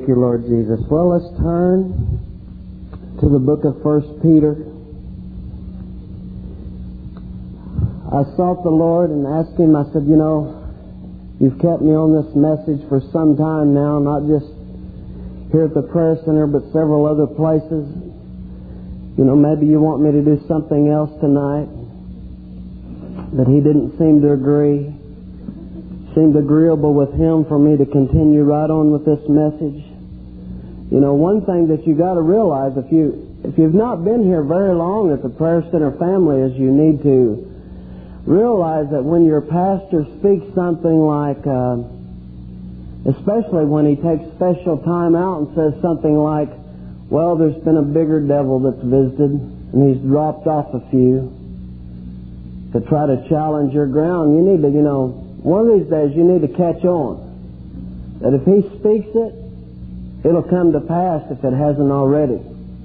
Thank you, Lord Jesus. Well, let's turn to the book of 1 Peter. I sought the Lord and asked Him, I said, you've kept me on this message for some time now, not just here at the prayer center, but several other places. Maybe you want me to do something else tonight. But He didn't seem to agree. Seemed agreeable with Him for me to continue right on with this message. One thing that you got to realize, if you've not been here very long at the Prayer Center family, is you need to realize that when your pastor speaks something like, especially when he takes special time out and says something like, well, there's been a bigger devil that's visited and he's dropped off a few to try to challenge your ground, you need to, one of these days you need to catch on that if He speaks it, it'll come to pass if it hasn't already.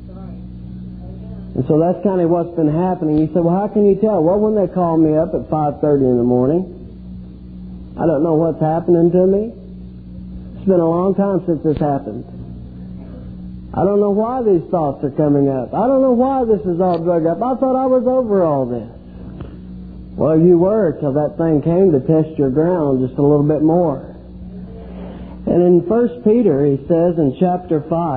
And so that's kind of what's been happening. You say, well, how can you tell? Well, when they call me up at 5:30 in the morning, I don't know what's happening to me. It's been a long time since this happened. I don't know why these thoughts are coming up. I don't know why this is all drug up. I thought I was over all this. Well, you were till that thing came to test your ground just a little bit more. And in 1 Peter, he says in chapter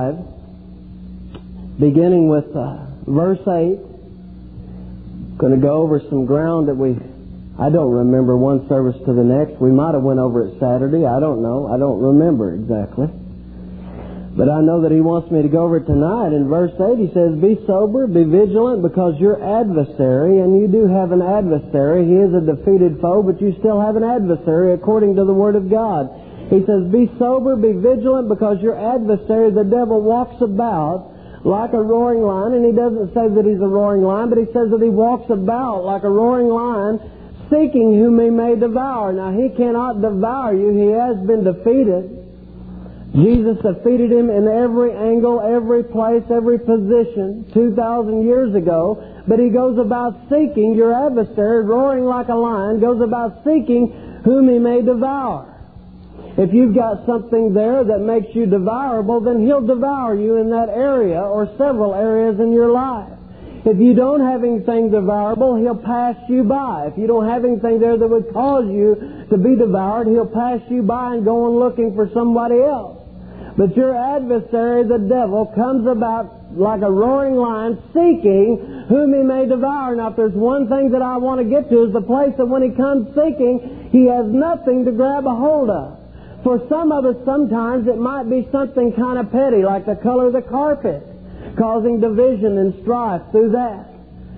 5, beginning with verse 8, going to go over some ground that I don't remember one service to the next. We might have went over it Saturday. I don't know. I don't remember exactly. But I know that he wants me to go over it tonight. In verse 8 he says, be sober, be vigilant, because your adversary, and you do have an adversary, he is a defeated foe, but you still have an adversary according to the Word of God. He says, be sober, be vigilant, because your adversary, the devil, walks about like a roaring lion. And he doesn't say that he's a roaring lion, but he says that he walks about like a roaring lion, seeking whom he may devour. Now, he cannot devour you. He has been defeated. Jesus defeated him in every angle, every place, every position 2,000 years ago. But he goes about seeking your adversary, roaring like a lion, goes about seeking whom he may devour. If you've got something there that makes you devourable, then he'll devour you in that area or several areas in your life. If you don't have anything devourable, he'll pass you by. If you don't have anything there that would cause you to be devoured, he'll pass you by and go on looking for somebody else. But your adversary, the devil, comes about like a roaring lion, seeking whom he may devour. Now, if there's one thing that I want to get to, is the place that when he comes seeking, he has nothing to grab a hold of. For some of us, sometimes it might be something kind of petty, like the color of the carpet, causing division and strife through that.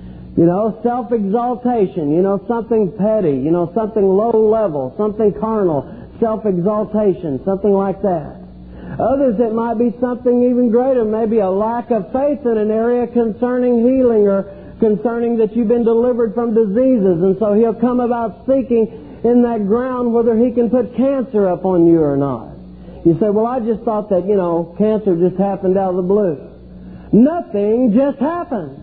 Self-exaltation, something petty, something low level, something carnal, self-exaltation, something like that. Others, it might be something even greater, maybe a lack of faith in an area concerning healing or concerning that you've been delivered from diseases. And so he'll come about seeking in that ground whether he can put cancer upon you or not. You say, well, I just thought that, cancer just happened out of the blue. Nothing just happens.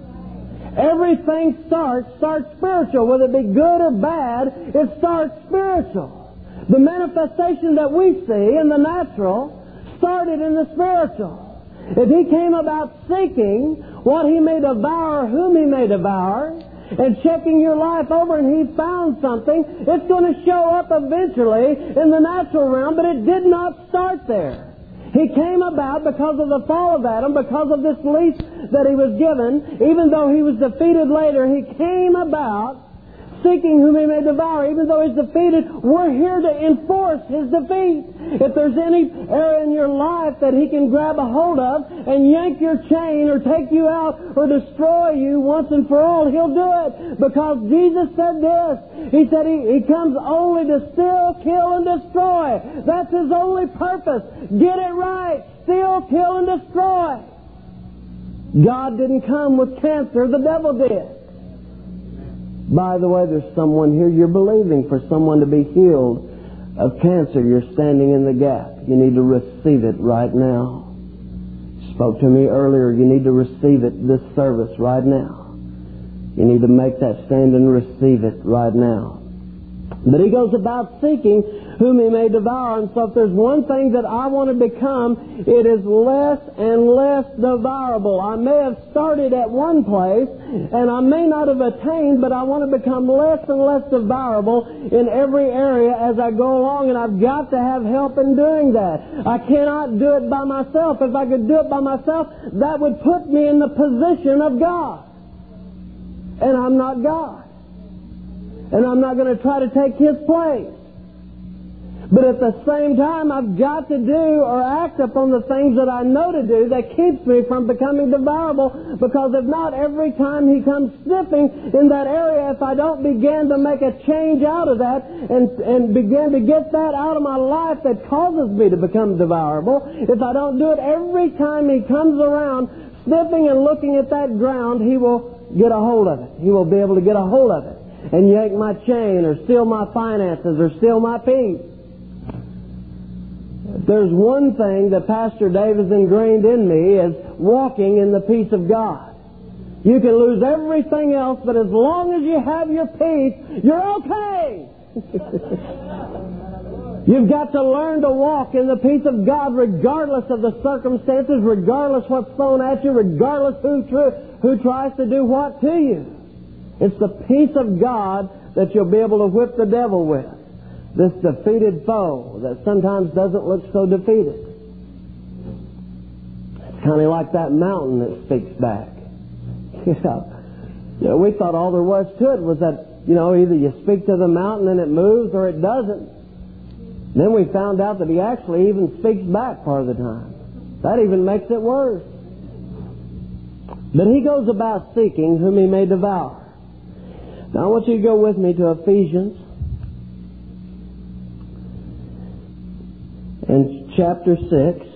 Everything starts spiritual. Whether it be good or bad, it starts spiritual. The manifestation that we see in the natural started in the spiritual. If he came about seeking what he may devour, whom he may devour, and checking your life over and he found something, it's going to show up eventually in the natural realm, but it did not start there. He came about because of the fall of Adam, because of this lease that he was given. Even though he was defeated later, he came about seeking whom he may devour. Even though he's defeated, we're here to enforce his defeat. If there's any area in your life that he can grab a hold of and yank your chain or take you out or destroy you once and for all, he'll do it. Because Jesus said this. He said he comes only to steal, kill, and destroy. That's his only purpose. Get it right. Steal, kill, and destroy. God didn't come with cancer. The devil did. By the way, there's someone here, you're believing for someone to be healed of cancer. You're standing in the gap. You need to receive it right now. Spoke to me earlier. You need to receive it this service right now. You need to make that stand and receive it right now. But he goes about seeking whom he may devour. And so if there's one thing that I want to become, it is less and less devourable. I may have started at one place, and I may not have attained, but I want to become less and less devourable in every area as I go along, and I've got to have help in doing that. I cannot do it by myself. If I could do it by myself, that would put me in the position of God. And I'm not God. And I'm not going to try to take His place. But at the same time, I've got to do or act upon the things that I know to do that keeps me from becoming devourable, because if not, every time He comes sniffing in that area, if I don't begin to make a change out of that and begin to get that out of my life that causes me to become devourable, if I don't do it every time He comes around sniffing and looking at that ground, He will get a hold of it. He will be able to get a hold of it and yank my chain or steal my finances or steal my peace. There's one thing that Pastor Dave has ingrained in me is walking in the peace of God. You can lose everything else, but as long as you have your peace, you're okay. You've got to learn to walk in the peace of God regardless of the circumstances, regardless what's thrown at you, regardless who tries to do what to you. It's the peace of God that you'll be able to whip the devil with. This defeated foe that sometimes doesn't look so defeated. It's kind of like that mountain that speaks back. We thought all there was to it was that, either you speak to the mountain and it moves or it doesn't. Then we found out that He actually even speaks back part of the time. That even makes it worse. But He goes about seeking whom He may devour. Now I want you to go with me to Ephesians in chapter 6.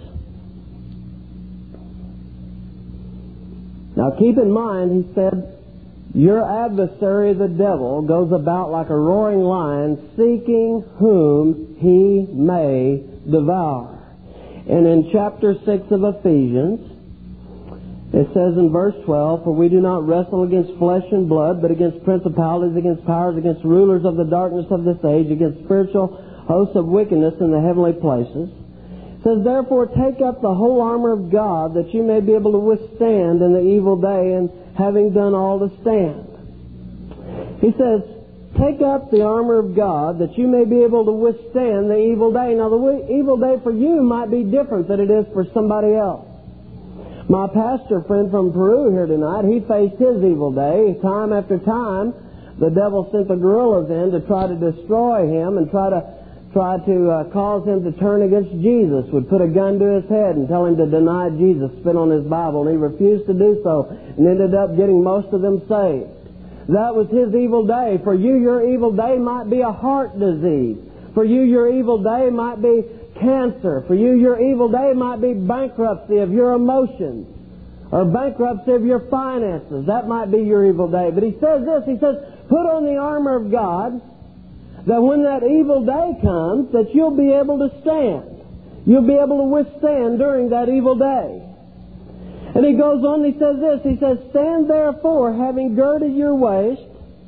Now keep in mind, he said, your adversary, the devil, goes about like a roaring lion, seeking whom he may devour. And in chapter 6 of Ephesians, it says in verse 12, for we do not wrestle against flesh and blood, but against principalities, against powers, against rulers of the darkness of this age, against spiritual hosts of wickedness in the heavenly places. It says, therefore take up the whole armor of God, that you may be able to withstand in the evil day, and having done all to stand. He says, take up the armor of God, that you may be able to withstand the evil day. Now the evil day for you might be different than it is for somebody else. My pastor friend from Peru here tonight, he faced his evil day. Time after time, the devil sent the guerrillas in to try to destroy him and try to cause him to turn against Jesus. Would put a gun to his head and tell him to deny Jesus, spit on his Bible, and he refused to do so and ended up getting most of them saved. That was his evil day. For you, your evil day might be a heart disease. For you, your evil day might be cancer. For you, your evil day might be bankruptcy of your emotions or bankruptcy of your finances. That might be your evil day. But he says this, he says, put on the armor of God, that when that evil day comes, that you'll be able to stand. You'll be able to withstand during that evil day. And he goes on and he says this, he says, stand therefore, having girded your waist,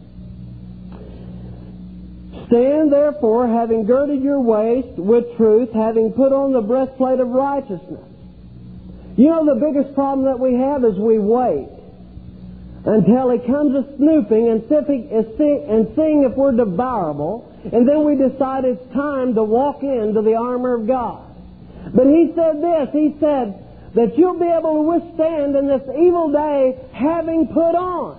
stand therefore, having girded your waist with truth, having put on the breastplate of righteousness. You know, the biggest problem that we have is we wait until He comes a snooping and seeing if we're devourable, and then we decide it's time to walk into the armor of God. But He said this, He said that you'll be able to withstand in this evil day having put on.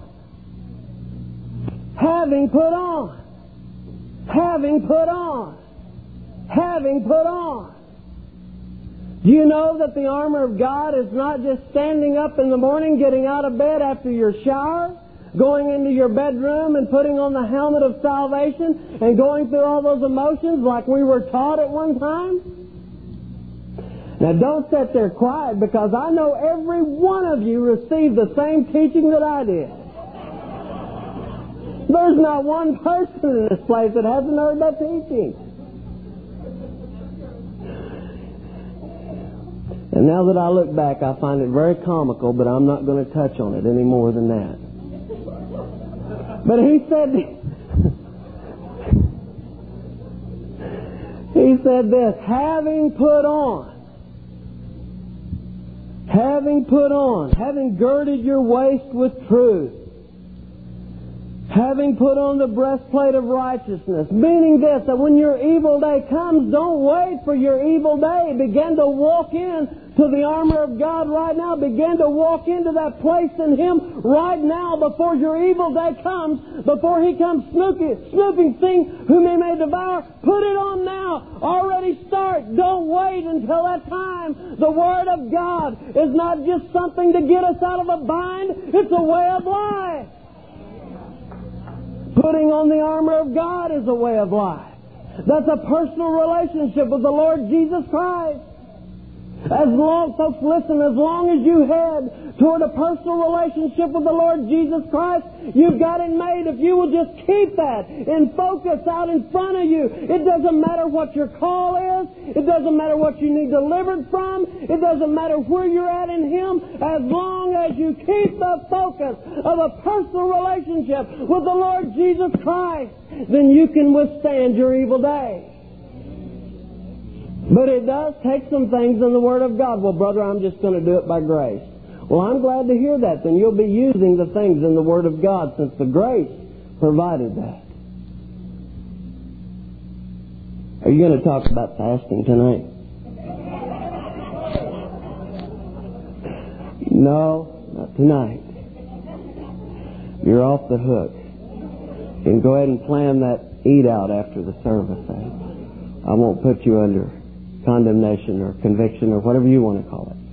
Having put on. Having put on. Having put on. Do you know that the armor of God is not just standing up in the morning, getting out of bed after your shower, going into your bedroom and putting on the helmet of salvation and going through all those emotions like we were taught at one time? Now don't sit there quiet, because I know every one of you received the same teaching that I did. There's not one person in this place that hasn't heard that teaching. And now that I look back, I find it very comical, but I'm not going to touch on it any more than that. But he said, He said this, having put on, having girded your waist with truth, having put on the breastplate of righteousness. Meaning this, that when your evil day comes, don't wait for your evil day. Begin to walk in to the armor of God right now. Begin to walk into that place in Him right now before your evil day comes, before He comes snooping, seeing whom He may devour. Put it on now. Already start. Don't wait until that time. The Word of God is not just something to get us out of a bind. It's a way of life. Putting on the armor of God is a way of life. That's a personal relationship with the Lord Jesus Christ. Folks, listen, as long as you head toward a personal relationship with the Lord Jesus Christ, you've got it made. If you will just keep that in focus out in front of you, it doesn't matter what your call is. It doesn't matter what you need delivered from. It doesn't matter where you're at in Him. As long as you keep the focus of a personal relationship with the Lord Jesus Christ, then you can withstand your evil day. But it does take some things in the Word of God. Well, brother, I'm just going to do it by grace. Well, I'm glad to hear that. Then you'll be using the things in the Word of God since the grace provided that. Are you going to talk about fasting tonight? No, not tonight. You're off the hook. You can go ahead and plan that eat out after the service. I won't put you under condemnation or conviction or whatever you want to call it.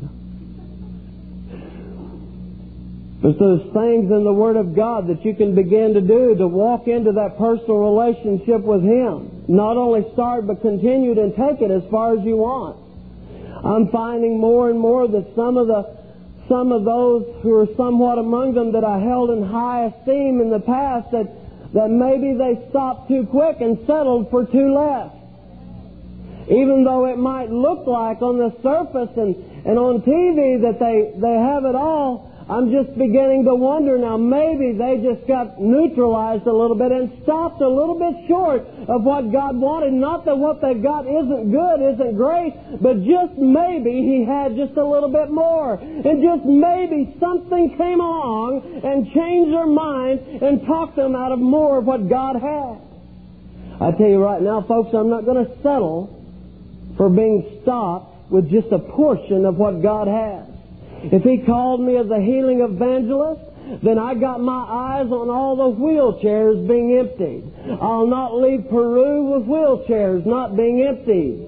There's those things in the Word of God that you can begin to do to walk into that personal relationship with Him. Not only start, but continue and take it as far as you want. I'm finding more and more that some of those who are somewhat among them that I held in high esteem in the past, that maybe they stopped too quick and settled for too less. Even though it might look like on the surface and on TV that they have it all, I'm just beginning to wonder now, maybe they just got neutralized a little bit and stopped a little bit short of what God wanted. Not that what they've got isn't good, isn't great, but just maybe He had just a little bit more. And just maybe something came along and changed their mind and talked them out of more of what God had. I tell you right now, folks, I'm not going to settle for being stopped with just a portion of what God has. If He called me as a healing evangelist, then I got my eyes on all the wheelchairs being emptied. I'll not leave Peru with wheelchairs not being emptied.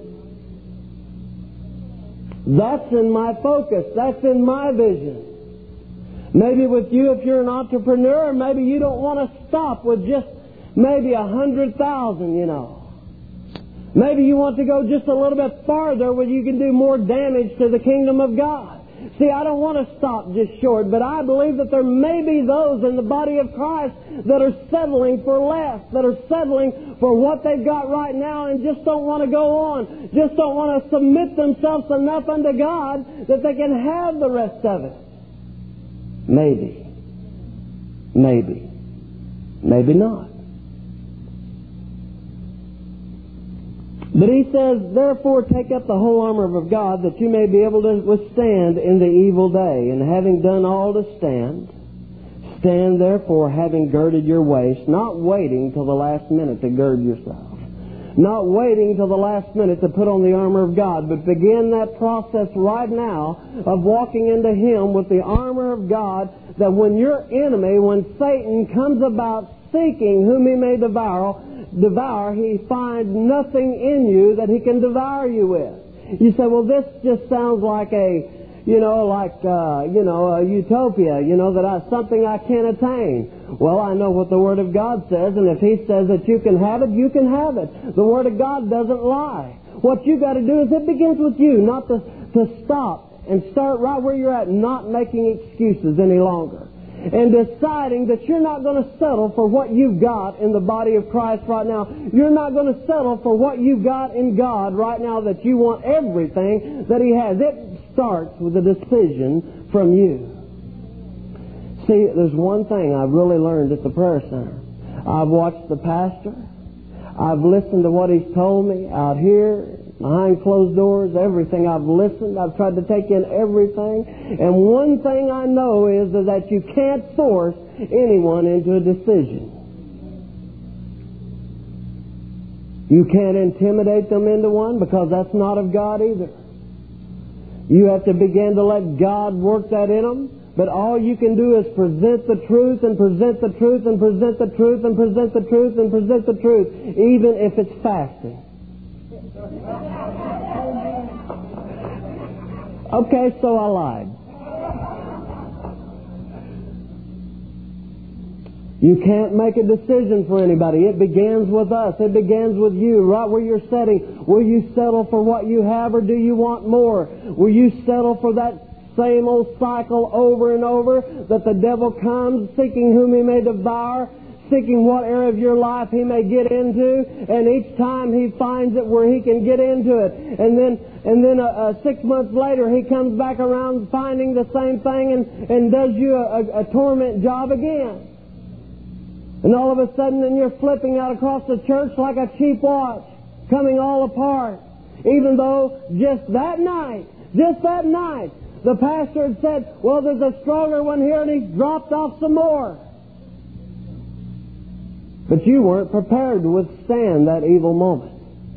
That's in my focus. That's in my vision. Maybe with you, if you're an entrepreneur, maybe you don't want to stop with just maybe 100,000, you know. Maybe you want to go just a little bit farther where you can do more damage to the kingdom of God. See, I don't want to stop just short, but I believe that there may be those in the body of Christ that are settling for less, that are settling for what they've got right now and just don't want to go on, just don't want to submit themselves enough unto God that they can have the rest of it. Maybe. Maybe not. But He says, therefore take up the whole armor of God that you may be able to withstand in the evil day. And having done all to stand, stand therefore having girded your waist, not waiting till the last minute to gird yourself. Not waiting till the last minute to put on the armor of God, but begin that process right now of walking into Him with the armor of God, that when your enemy, when Satan comes about seeking whom he may devour, he finds nothing in you that he can devour you with. You say, well, this just sounds like a utopia, something I can't attain. Well, I know what the Word of God says, and if He says that you can have it, you can have it. The Word of God doesn't lie. What you got to do is it begins with you, not to stop and start right where you're at, not making excuses any longer. And deciding that you're not going to settle for what you've got in the body of Christ right now. You're not going to settle for what you've got in God right now, that you want everything that He has. It starts with a decision from you. See, there's one thing I've really learned at the prayer center. I've watched the pastor. I've listened to what He's told me out here, behind closed doors, everything. I've listened. I've tried to take in everything. And one thing I know is that you can't force anyone into a decision. You can't intimidate them into one, because that's not of God either. You have to begin to let God work that in them. But all you can do is present the truth and present the truth and present the truth and present the truth and present the truth, even if it's fasting. Okay, so I lied. You can't make a decision for anybody. It begins with us. It begins with you, right where you're sitting. Will you settle for what you have, or do you want more? Will you settle for that same old cycle over and over, that the devil comes seeking whom he may devour, seeking what area of your life he may get into, and each time he finds it where he can get into it, and then 6 months later he comes back around finding the same thing and does you a torment job again. And all of a sudden then you're flipping out across the church like a cheap watch, coming all apart, even though just that night, the pastor had said, well, there's a stronger one here, and he's dropped off some more. But you weren't prepared to withstand that evil moment.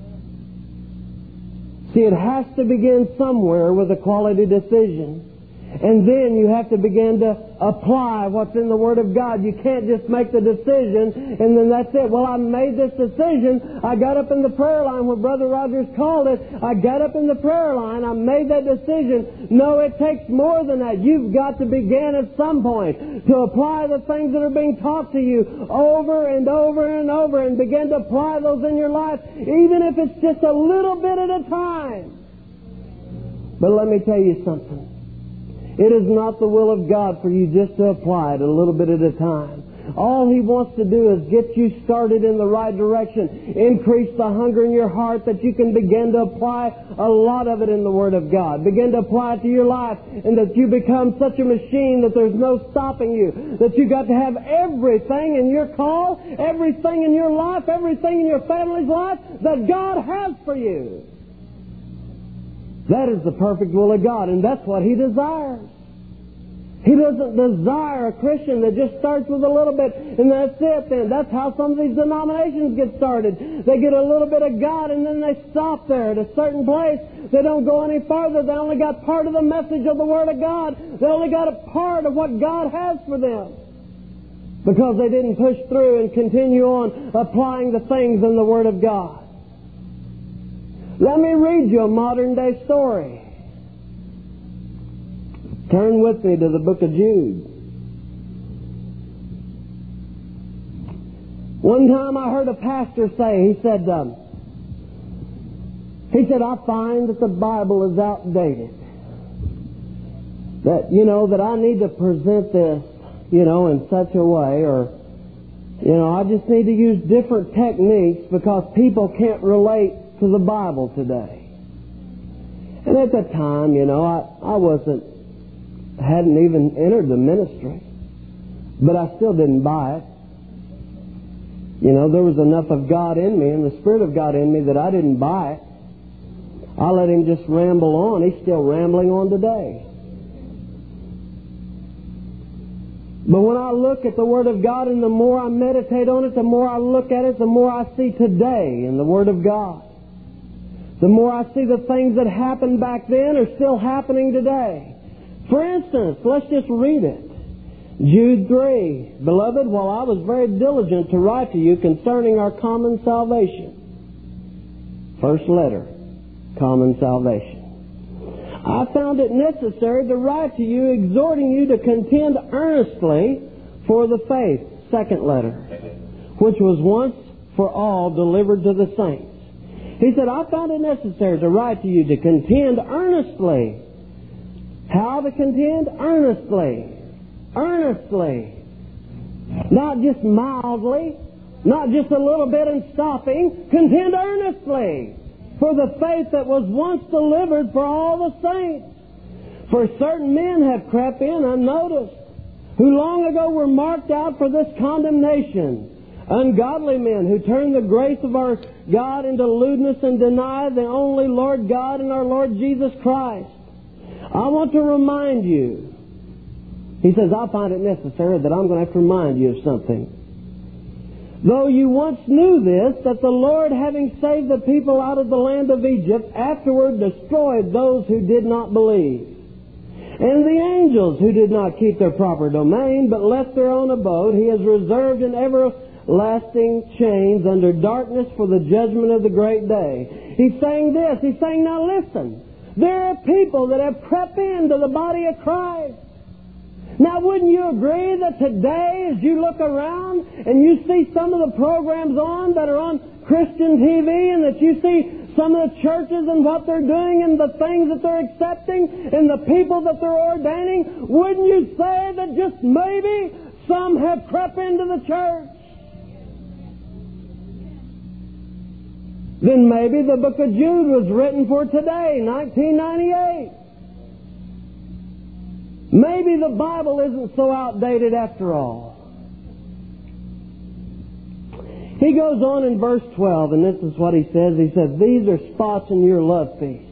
See, it has to begin somewhere with a quality decision. And then you have to begin to apply what's in the Word of God. You can't just make the decision and then that's it. Well, I made this decision. I got up in the prayer line where Brother Rogers called it. I got up in the prayer line. I made that decision. No, it takes more than that. You've got to begin at some point to apply the things that are being taught to you over and over and over, and begin to apply those in your life, even if it's just a little bit at a time. But let me tell you something. It is not the will of God for you just to apply it a little bit at a time. All He wants to do is get you started in the right direction. Increase the hunger in your heart that you can begin to apply a lot of it in the Word of God. Begin to apply it to your life, and that you become such a machine that there's no stopping you. That you got to have everything in your call, everything in your life, everything in your family's life that God has for you. That is the perfect will of God, and that's what He desires. He doesn't desire a Christian that just starts with a little bit and that's it then. That's how some of these denominations get started. They get a little bit of God and then they stop there at a certain place. They don't go any farther. They only got part of the message of the Word of God. They only got a part of what God has for them, because they didn't push through and continue on applying the things in the Word of God. Let me read you a modern day story. Turn with me to the book of Jude. One time I heard a pastor say, he said, I find that the Bible is outdated. That I need to present this, in such a way, or, I just need to use different techniques because people can't relate to the Bible today. And at that time, I hadn't even entered the ministry, but I still didn't buy it. There was enough of God in me and the Spirit of God in me that I didn't buy it. I let Him just ramble on. He's still rambling on today. But when I look at the Word of God, and the more I meditate on it, the more I look at it, the more I see today in the Word of God. The more I see the things that happened back then are still happening today. For instance, let's just read it. Jude 3. Beloved, while I was very diligent to write to you concerning our common salvation. First letter, common salvation. I found it necessary to write to you, exhorting you to contend earnestly for the faith. Second letter, which was once for all delivered to the saints. He said, I found it necessary to write to you to contend earnestly. How to contend? Earnestly. Earnestly. Not just mildly, not just a little bit and stopping. Contend earnestly for the faith that was once delivered for all the saints. For certain men have crept in unnoticed, who long ago were marked out for this condemnation, Ungodly men who turn the grace of our God into lewdness and deny the only Lord God and our Lord Jesus Christ. I want to remind you. He says, I find it necessary that I'm going to have to remind you of something. Though you once knew this, that the Lord, having saved the people out of the land of Egypt, afterward destroyed those who did not believe. And the angels who did not keep their proper domain, but left their own abode, He has reserved in everlasting chains under darkness for the judgment of the great day. He's saying this. He's saying, now listen. There are people that have crept into the body of Christ. Now, wouldn't you agree that today, as you look around and you see some of the programs on that are on Christian TV, and that you see some of the churches and what they're doing and the things that they're accepting and the people that they're ordaining, wouldn't you say that just maybe some have crept into the church? Then maybe the book of Jude was written for today, 1998. Maybe the Bible isn't so outdated after all. He goes on in verse 12, and this is what he says. He says, these are spots in your love feast.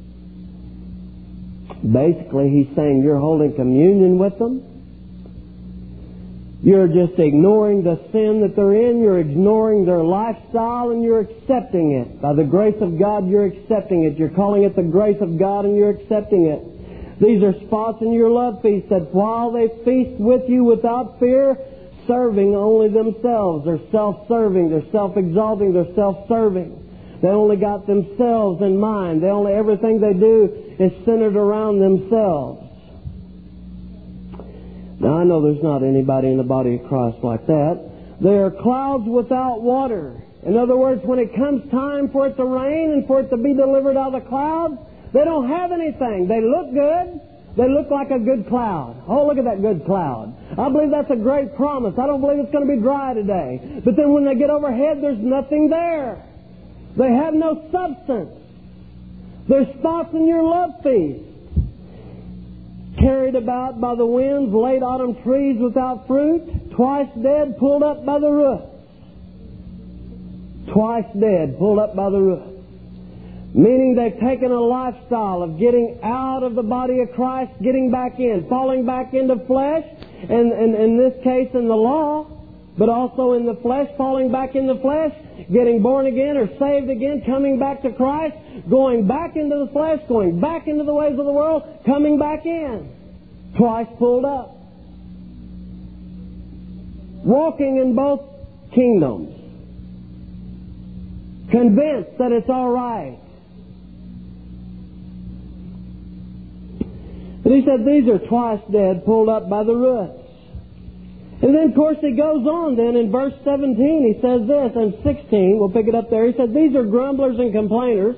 Basically, he's saying you're holding communion with them. You're just ignoring the sin that they're in. You're ignoring their lifestyle, and you're accepting it. By the grace of God, you're accepting it. You're calling it the grace of God, and you're accepting it. These are spots in your love feast, that while they feast with you without fear, serving only themselves. They're self-serving, they're self-exalting, they're self-serving. They only got themselves in mind. Everything they do is centered around themselves. Now, I know there's not anybody in the body of Christ like that. They are clouds without water. In other words, when it comes time for it to rain and for it to be delivered out of the clouds, they don't have anything. They look good. They look like a good cloud. Oh, look at that good cloud. I believe that's a great promise. I don't believe it's going to be dry today. But then when they get overhead, there's nothing there. They have no substance. There's spots in your love feast. Carried about by the winds, late autumn trees without fruit, twice dead, pulled up by the roots. Twice dead, pulled up by the roots. Meaning they've taken a lifestyle of getting out of the body of Christ, getting back in, falling back into flesh, and in this case in the law, but also in the flesh, falling back in the flesh, getting born again or saved again, coming back to Christ, going back into the flesh, going back into the ways of the world, coming back in. Twice pulled up. Walking in both kingdoms. Convinced that it's all right. And he said, these are twice dead, pulled up by the roots. And then, of course, he goes on then in verse 17. He says this, and 16, we'll pick it up there. He said, these are grumblers and complainers.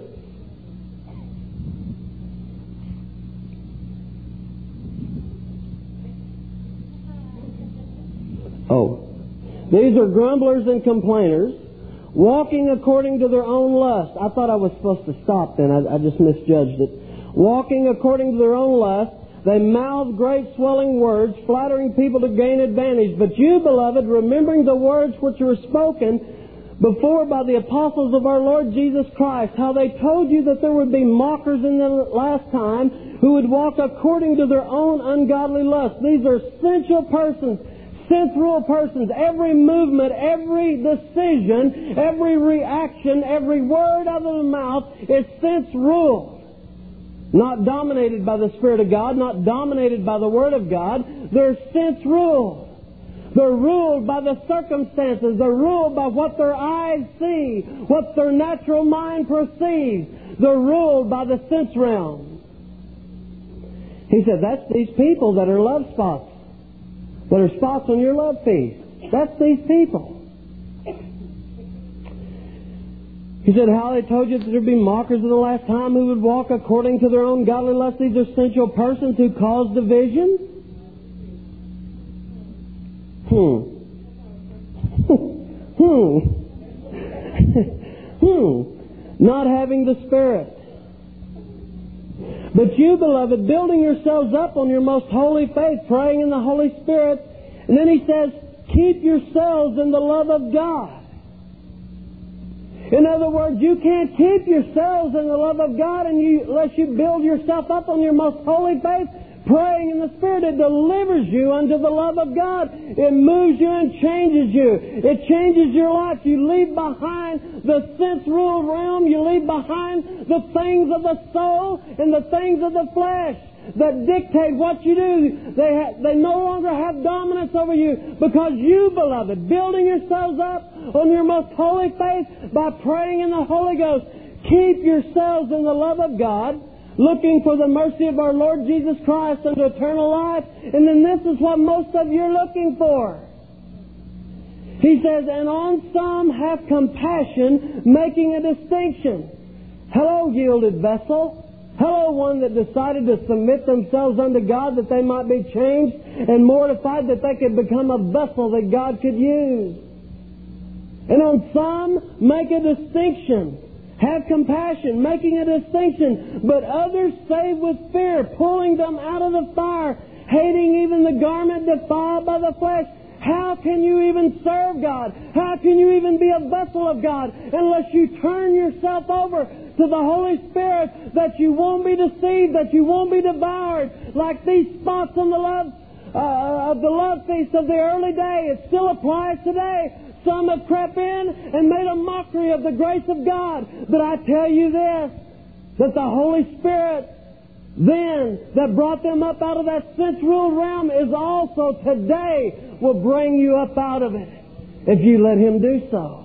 These are grumblers and complainers, walking according to their own lust. I thought I was supposed to stop then. I just misjudged it. Walking according to their own lust, they mouth great swelling words, flattering people to gain advantage. But you, beloved, remembering the words which were spoken before by the apostles of our Lord Jesus Christ, how they told you that there would be mockers in the last time who would walk according to their own ungodly lust. These are sensual persons, sensual persons. Every movement, every decision, every reaction, every word out of the mouth is sense-ruled. Not dominated by the Spirit of God, not dominated by the Word of God. They're sense-ruled. They're ruled by the circumstances. They're ruled by what their eyes see, what their natural mind perceives. They're ruled by the sense realm. He said, that's these people that are love spots, that are spots on your love feast. That's these people. He said, how they told you that there would be mockers in the last time who would walk according to their own godly lust. These are sensual persons who cause division. Not having the Spirit. But you, beloved, building yourselves up on your most holy faith, praying in the Holy Spirit. And then he says, Keep yourselves in the love of God. In other words, you can't keep yourselves in the love of God unless you build yourself up on your most holy faith, praying in the Spirit. It delivers you unto the love of God. It moves you and changes you. It changes your life. You leave behind the sense-ruled realm. You leave behind the things of the soul and the things of the flesh that dictate what you do. They no longer have dominance over you, because you, beloved, building yourselves up on your most holy faith by praying in the Holy Ghost, keep yourselves in the love of God, looking for the mercy of our Lord Jesus Christ unto eternal life. And then this is what most of you are looking for. He says, and on some have compassion, making a distinction. Hello, yielded vessel. Hello, one that decided to submit themselves unto God that they might be changed and mortified that they could become a vessel that God could use. And on some, make a distinction. Have compassion, making a distinction. But others save with fear, pulling them out of the fire, hating even the garment defiled by the flesh. How can you even serve God? How can you even be a vessel of God unless you turn yourself over to the Holy Spirit, that you won't be deceived, that you won't be devoured like these spots on the love of the love feast of the early day? It still applies today. Some have crept in and made a mockery of the grace of God. But I tell you this, that the Holy Spirit then that brought them up out of that sense-ruled realm is also today will bring you up out of it if you let Him do so.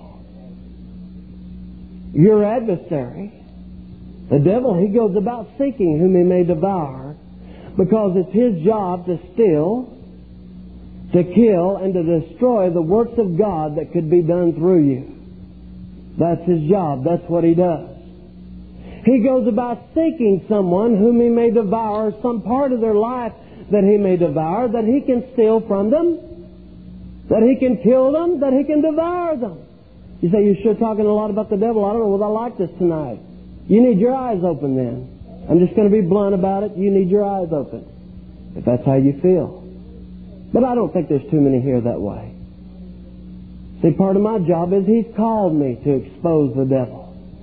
Your adversary, the devil, he goes about seeking whom he may devour, because it's his job to steal, to kill, and to destroy the works of God that could be done through you. That's his job. That's what he does. He goes about seeking someone whom he may devour, some part of their life that he may devour, that he can steal from them, that he can kill them, that he can devour them. You say, you're sure talking a lot about the devil. I don't know whether I like this tonight. You need your eyes open then. I'm just going to be blunt about it. You need your eyes open, if that's how you feel. But I don't think there's too many here that way. See, part of my job is He's called me to expose the devil.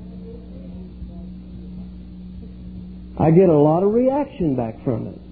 I get a lot of reaction back from it.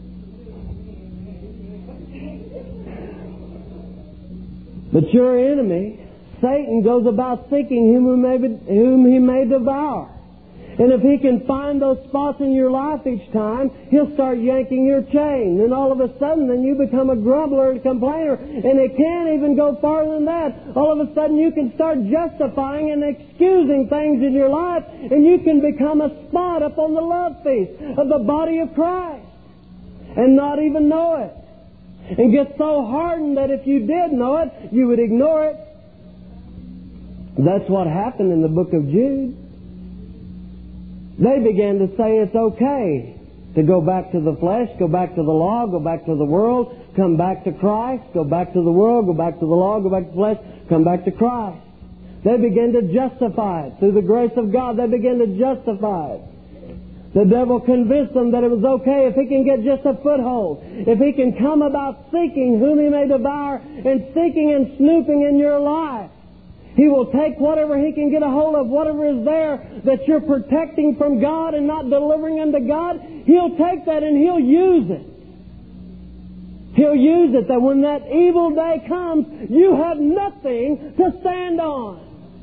But your enemy, Satan, goes about seeking whom he may devour. And if he can find those spots in your life each time, he'll start yanking your chain. And all of a sudden, then you become a grumbler and complainer. And it can't even go farther than that. All of a sudden, you can start justifying and excusing things in your life. And you can become a spot up on the love feast of the body of Christ. And not even know it. And get so hardened that if you did know it, you would ignore it. That's what happened in the book of Jude. They began to say it's okay to go back to the flesh, go back to the law, go back to the world, come back to Christ, go back to the world, go back to the law, go back to the flesh, come back to Christ. They began to justify it. Through the grace of God, they began to justify it. The devil convinced them that it was okay if he can get just a foothold, if he can come about seeking whom he may devour and seeking and snooping in your life. He will take whatever he can get a hold of, whatever is there that you're protecting from God and not delivering unto God. He'll take that and he'll use it. He'll use it that when that evil day comes, you have nothing to stand on.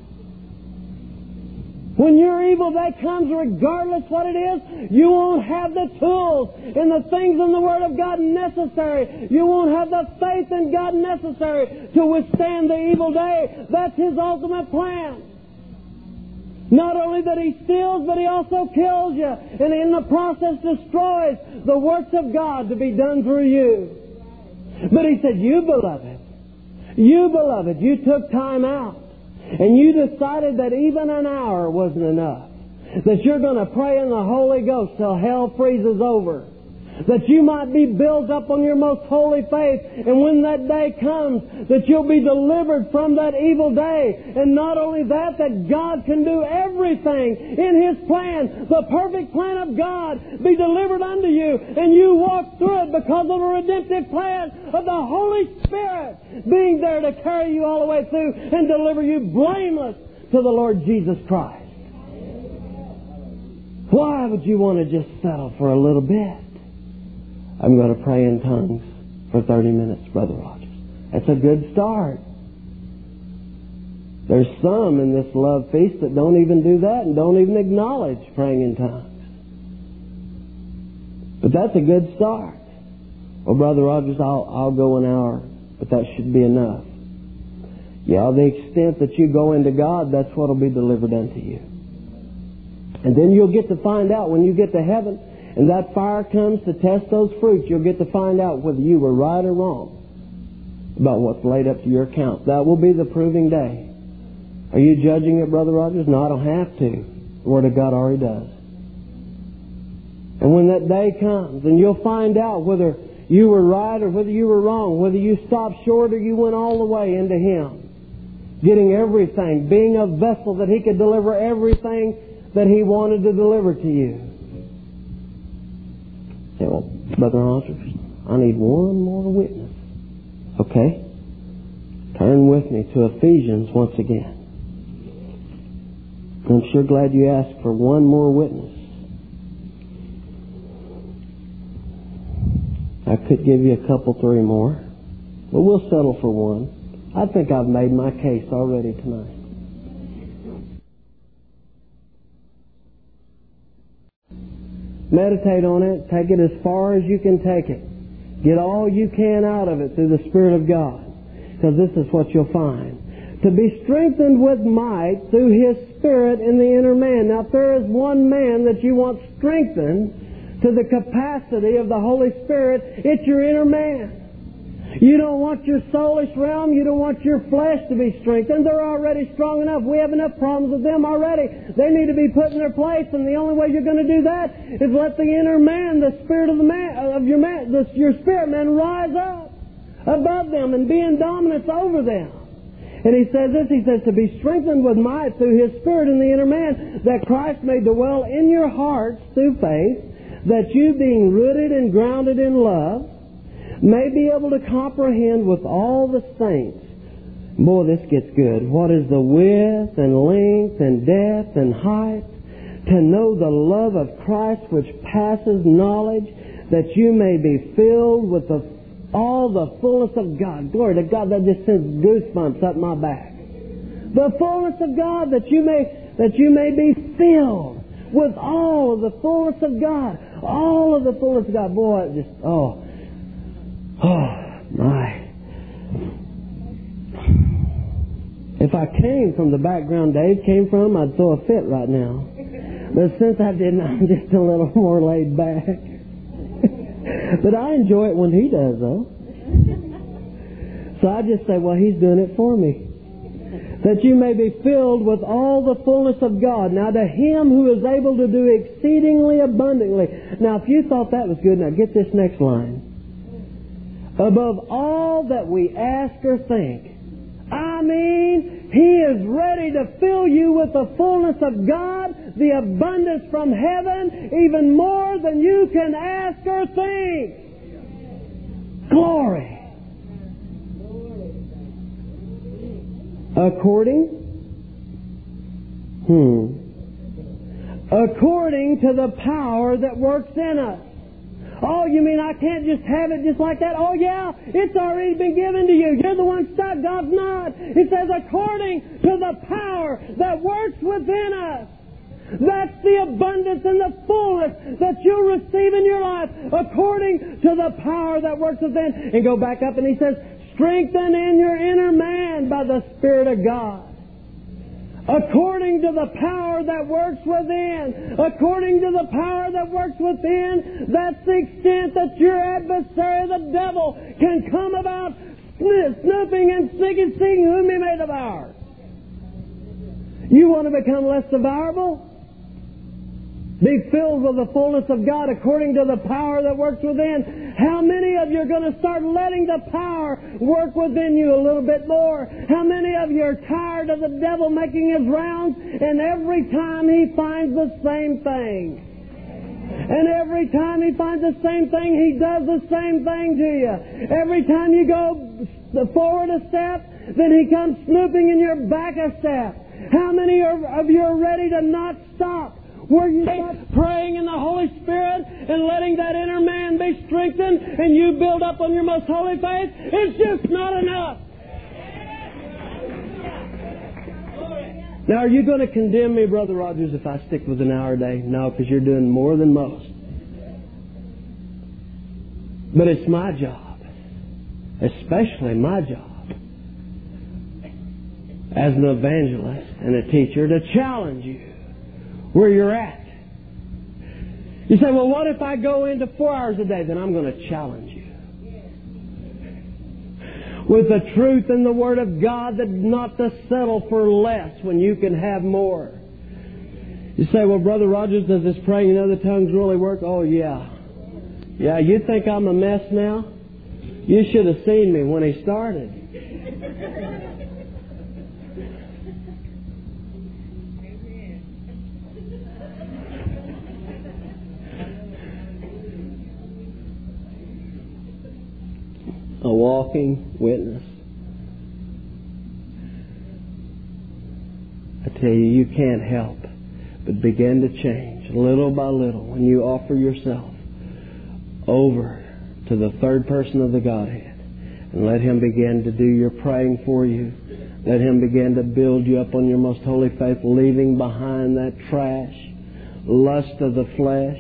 When your evil day comes, regardless what it is, you won't have the tools and the things in the Word of God necessary. You won't have the faith in God necessary to withstand the evil day. That's His ultimate plan. Not only that He steals, but He also kills you. And in the process destroys the works of God to be done through you. But He said, you beloved, you took time out. And you decided that even an hour wasn't enough. That you're going to pray in the Holy Ghost till hell freezes over. that you might be built up on your most holy faith. And when that day comes, that you'll be delivered from that evil day. And not only that, that God can do everything in His plan, the perfect plan of God, be delivered unto you. And you walk through it because of a redemptive plan of the Holy Spirit being there to carry you all the way through and deliver you blameless to the Lord Jesus Christ. Why would you want to just settle for a little bit? I'm going to pray in tongues for 30 minutes, Brother Rogers. That's a good start. There's some in this love feast that don't even do that and don't even acknowledge praying in tongues. But that's a good start. Well, Brother Rogers, I'll go an hour, but that should be enough. Yeah, the extent that you go into God, that's what will be delivered unto you. And then you'll get to find out when you get to heaven and that fire comes to test those fruits, you'll get to find out whether you were right or wrong about what's laid up to your account. That will be the proving day. Are you judging it, Brother Rogers? No, I don't have to. The Word of God already does. And when that day comes, and you'll find out whether you were right or whether you were wrong, whether you stopped short or you went all the way into Him, getting everything, being a vessel that He could deliver everything that He wanted to deliver to you. Say, well, Brother Rogers, I need one more witness. Okay. Turn with me to Ephesians once again. I'm sure glad you asked for one more witness. I could give you a couple, three more, but we'll settle for one. I think I've made my case already tonight. Meditate on it. Take it as far as you can take it. Get all you can out of it through the Spirit of God. Because this is what you'll find. To be strengthened with might through His Spirit in the inner man. Now, if there is one man that you want strengthened to the capacity of the Holy Spirit, it's your inner man. You don't want your soulish realm, you don't want your flesh to be strengthened. They're already strong enough. We have enough problems with them already. They need to be put in their place, and the only way you're going to do that is let the inner man, the spirit of the man, of your man, your spirit man, rise up above them and be in dominance over them. And he says this, he says, to be strengthened with might through His Spirit in the inner man, that Christ may dwell in your hearts through faith, that you, being rooted and grounded in love, may be able to comprehend with all the saints. Boy, this gets good. What is the width and length and depth and height? To know the love of Christ which passes knowledge, that you may be filled with all the fullness of God. Glory to God, that just sends goosebumps up my back. The fullness of God, that you may be filled with all of the fullness of God. All of the fullness of God. Boy, it just, oh my. If I came from the background Dave came from, I'd throw a fit right now. But since I didn't, I'm just a little more laid back. But I enjoy it when he does, though. So I just say, well, he's doing it for me. That you may be filled with all the fullness of God. Now, to Him who is able to do exceedingly abundantly. Now, if you thought that was good, now get this next line. Above all that we ask or think. I mean, He is ready to fill you with the fullness of God, the abundance from heaven, even more than you can ask or think. Glory. According to the power that works in us. Oh, you mean I can't just have it just like that? Oh, yeah, it's already been given to you. You're the one stuck. God's not. It says, according to the power that works within us. That's the abundance and the fullness that you'll receive in your life, according to the power that works within. And go back up and he says, strengthen in your inner man by the Spirit of God. According to the power that works within. According to the power that works within, that's the extent that your adversary, the devil, can come about snooping and sneaking, seeing whom he may devour. You want to become less devourable? Be filled with the fullness of God according to the power that works within. How many of you are going to start letting the power work within you a little bit more? How many of you are tired of the devil making his rounds, and every time he finds the same thing? And every time he finds the same thing, he does the same thing to you. Every time you go forward a step, then he comes snooping in your back a step. How many of you are ready to not stop? Where you start praying in the Holy Spirit and letting that inner man be strengthened and you build up on your most holy faith? It's just not enough. Now, are you going to condemn me, Brother Rogers, if I stick with an hour a day? No, because you're doing more than most. But it's my job, especially my job, as an evangelist and a teacher, to challenge you where you're at. You say, well, what if I go into 4 hours a day? Then I'm going to challenge you with the truth and the Word of God, that not to settle for less when you can have more. You say, well, Brother Rogers, does this praying in other tongues really work? Oh, yeah. Yeah, you think I'm a mess now? You should have seen me when he started. A walking witness. I tell you can't help but begin to change little by little when you offer yourself over to the third person of the Godhead and let Him begin to do your praying for you. Let Him begin to build you up on your most holy faith, leaving behind that trash, lust of the flesh.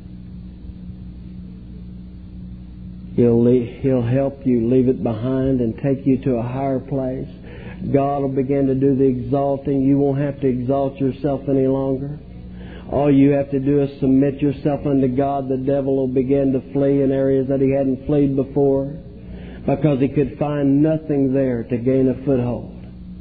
He'll help you leave it behind and take you to a higher place. God will begin to do the exalting. You won't have to exalt yourself any longer. All you have to do is submit yourself unto God. The devil will begin to flee in areas that he hadn't fled before, because he could find nothing there to gain a foothold.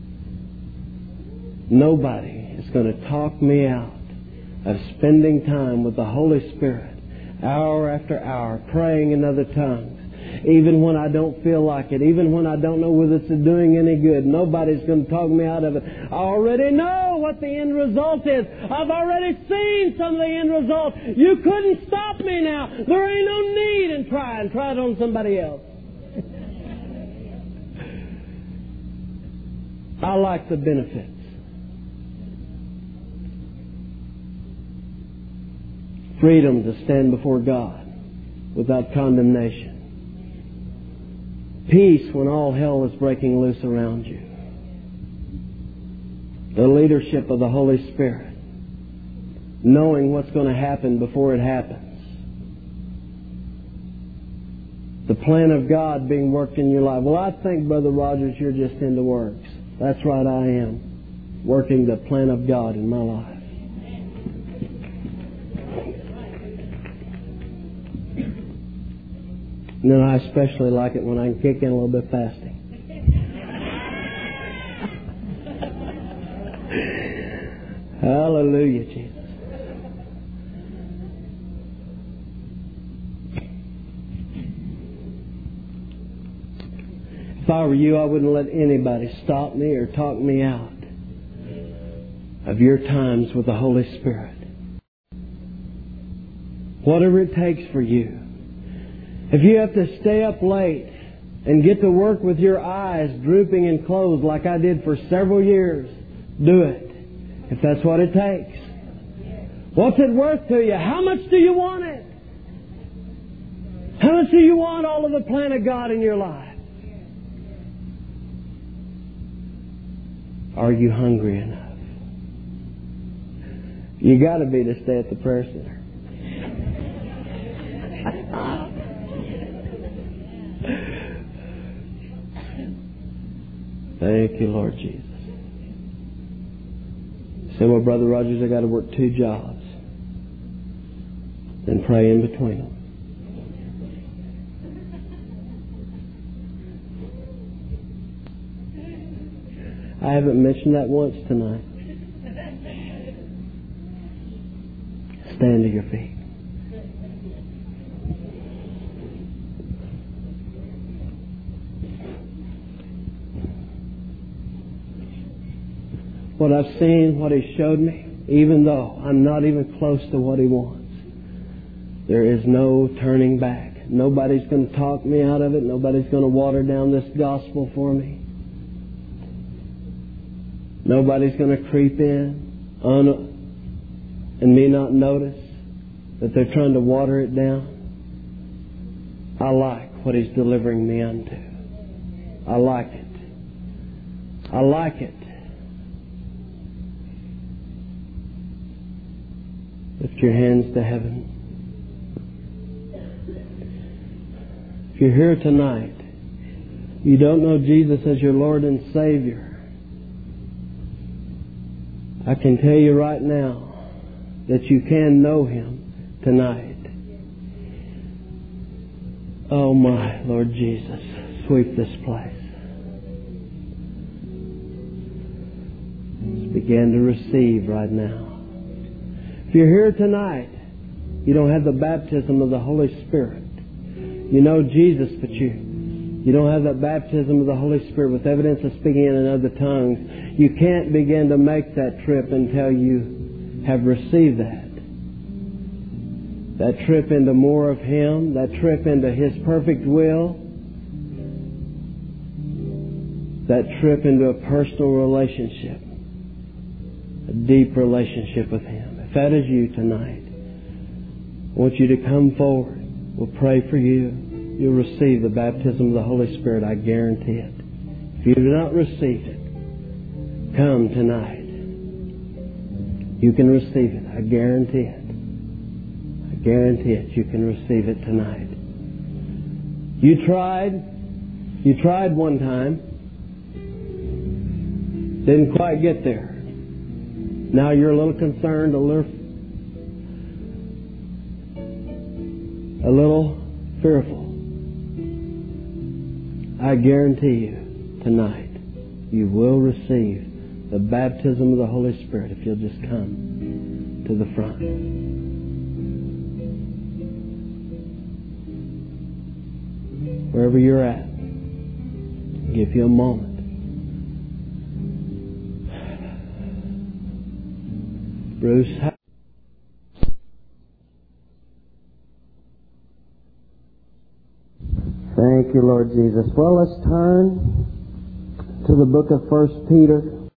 Nobody is going to talk me out of spending time with the Holy Spirit, hour after hour, praying in other tongues, even when I don't feel like it, even when I don't know whether it's doing any good. Nobody's going to talk me out of it. I already know what the end result is. I've already seen some of the end result. You couldn't stop me now. There ain't no need in trying. Try it on somebody else. I like the benefits. Freedom to stand before God without condemnation. Peace when all hell is breaking loose around you. The leadership of the Holy Spirit. Knowing what's going to happen before it happens. The plan of God being worked in your life. Well, I think, Brother Rogers, you're just into works. That's right, I am. Working the plan of God in my life. And then I especially like it when I can kick in a little bit fasting. Hallelujah, Jesus. If I were you, I wouldn't let anybody stop me or talk me out of your times with the Holy Spirit. Whatever it takes for you. If you have to stay up late and get to work with your eyes drooping and closed like I did for several years, do it. If that's what it takes. What's it worth to you? How much do you want it? How much do you want all of the plan of God in your life? Are you hungry enough? You got to be to stay at the prayer center. Thank you, Lord Jesus. Say, well, Brother Rogers, I got to work 2 jobs. Then pray in between them. I haven't mentioned that once tonight. stand to your feet. What I've seen, what He showed me, even though I'm not even close to what He wants, there is no turning back. Nobody's going to talk me out of it. Nobody's going to water down this gospel for me. Nobody's going to creep in and me not notice that they're trying to water it down. I like what He's delivering me unto. I like it. I like it. Lift your hands to heaven. If you're here tonight, you don't know Jesus as your Lord and Savior, I can tell you right now that you can know Him tonight. Oh my Lord Jesus, sweep this place. Just begin to receive right now. If you're here tonight, you don't have the baptism of the Holy Spirit. You know Jesus, but you don't have that baptism of the Holy Spirit with evidence of speaking in other tongues. You can't begin to make that trip until you have received that. That trip into more of Him, that trip into His perfect will, that trip into a personal relationship, a deep relationship with Him. If that is you tonight, I want you to come forward. We'll pray for you. You'll receive the baptism of the Holy Spirit. I guarantee it. If you do not receive it, come tonight. You can receive it. I guarantee it. I guarantee it. You can receive it tonight. You tried. You tried one time. Didn't quite get there. Now you're a little concerned, a little fearful. I guarantee you, tonight, you will receive the baptism of the Holy Spirit if you'll just come to the front. Wherever you're at, I'll give you a moment. Bruce, thank you, Lord Jesus. Well, let's turn to the book of 1 Peter.